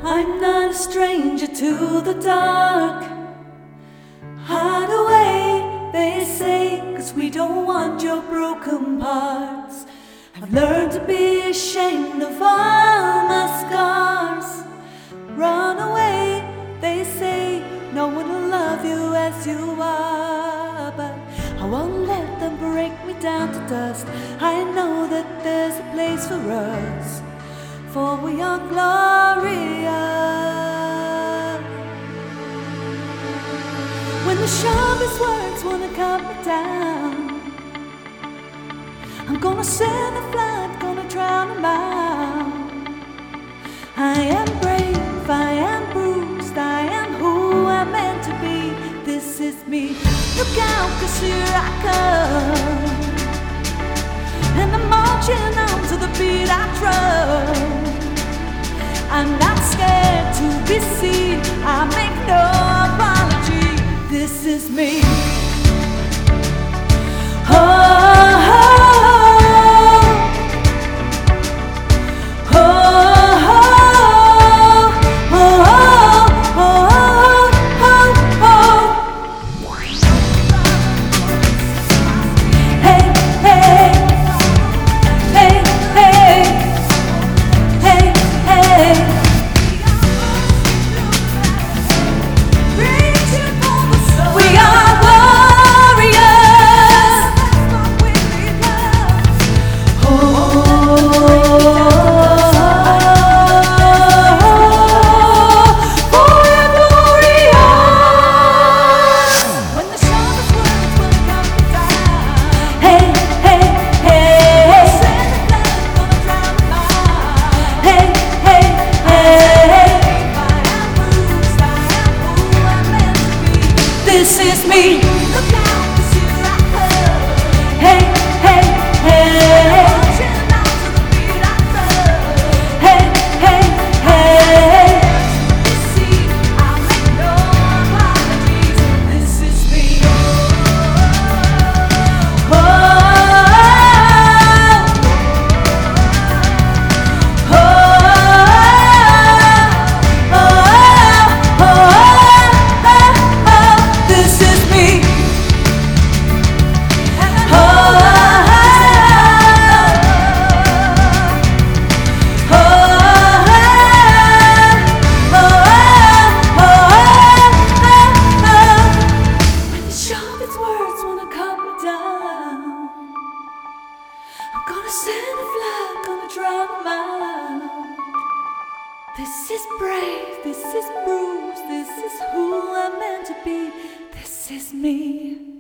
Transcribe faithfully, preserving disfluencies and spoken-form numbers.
I'm not a stranger to the dark. Hide away, they say, 'cause we don't want your broken parts. I've learned to be ashamed of all my scars. Run away, they say, no one will love you as you are. But I won't let them break me down to dust. I know that there's a place for us, for we are glorious. When the sharpest words wanna cut me down, I'm gonna send a flood, gonna drown them out. I am brave, I am bruised, I am who I'm meant to be. This is me. Look out, 'cause here I come, and I'm marching on to the beat I drum. I'm not scared to be seen, I make no apology. This is me. Oh, oh, oh, oh, oh, oh, oh, oh. Hey, hey, hey, hey, hey, hey. We are warriors. Oh, for your glory. When the sharpest words will come down. Hey, hey, hey. Send the flood, gonna drown them out. Hey, hey, hey. I am bruised, I am who I'm meant to be. This is me. Look out, 'cause here I come. Hey, hey, hey. Marching on to the beat I drum. Hey, hey, hey. You see, I make no apologies. This is me. Oh, oh, oh, oh, oh, oh. This is me. Oh, oh, oh, oh. When the sharpest words wanna cut me down, I'm gonna send a flood, gonna drown them out. This is brave, this is bruised, this is who I'm meant to be. This is me.